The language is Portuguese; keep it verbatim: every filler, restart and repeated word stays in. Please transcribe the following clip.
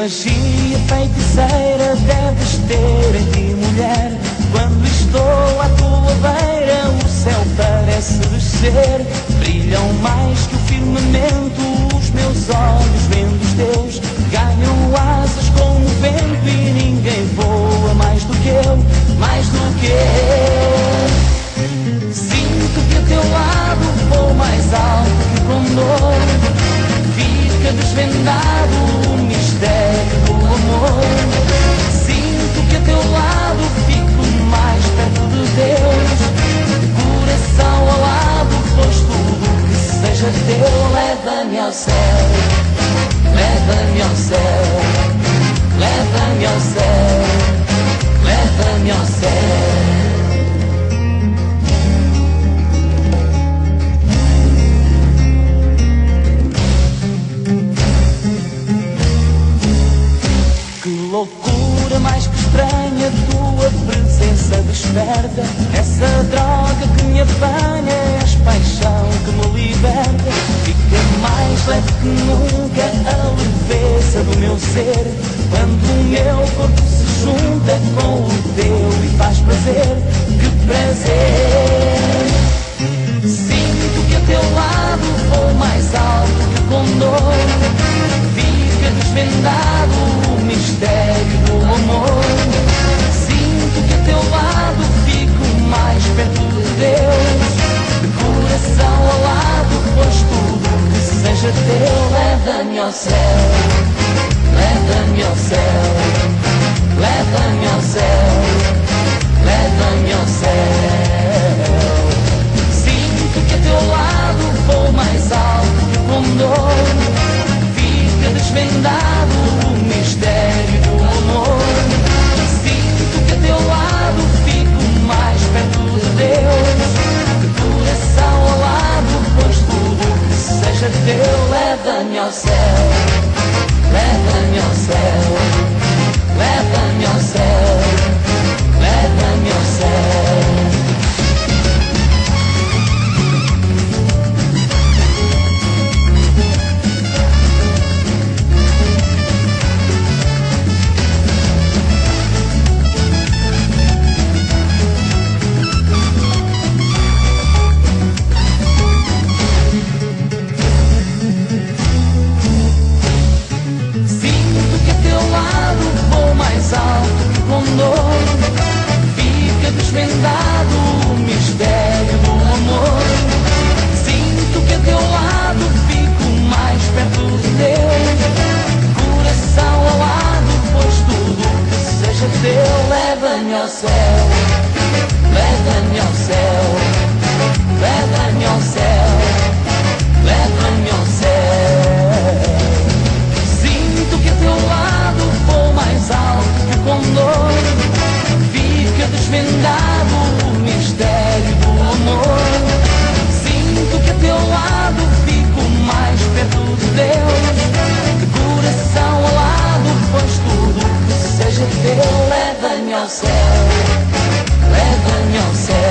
magia feiticeira deves ter em ti, mulher. Quando estou à tua beira, o céu parece descer. Brilham mais que o firmamento os meus olhos, vendo os teus. Ganham asas como o vento e ninguém voa mais do que eu, mais do que eu. Sinto que a teu lado vou mais alto que o condor. Fica desvendado o mistério do amor. Sinto que a teu lado fico mais perto de Deus. De coração ao lado, pois tudo que seja teu leva-me ao céu. Leva-me ao céu. Leva-me ao céu. Leva-me ao céu. Loucura mais que estranha, tua presença desperta. Essa droga que me apanha, és paixão que me liberta. Fica mais leve que nunca a leveza do meu ser, quando o meu corpo se junta com o teu e faz prazer. Que prazer! Sinto que a teu lado vou mais alto que o condor. Fica desvendado o mistério do amor. Sinto que a teu lado fico mais perto de Deus. De coração ao lado, pois tudo que seja teu leva-me ao céu. Leva-me ao céu. Leva-me ao céu. Leva-me ao céu. Sinto que a teu lado vou mais alto que o condor. Desvendado o mistério do amor. Sinto que a teu lado fico mais perto de Deus. De coração ao lado, pois tudo que seja teu leva-me ao céu. Leva-me ao céu. Leva-me ao céu. Leva-me ao céu. Fica desvendado o mistério do amor. Sinto que a teu lado fico mais perto de Deus. De coração ao lado, pois tudo que seja teu leva-me ao céu. Leva-me ao céu. Leva-me ao céu. Leva-me ao céu. Sinto que a teu lado vou mais alto que o condor. Fica desvendado o mistério do amor. Sinto que a teu lado fico mais perto de Deus. De coração ao lado, pois tudo que seja teu leva-me ao céu. Leva-me ao céu.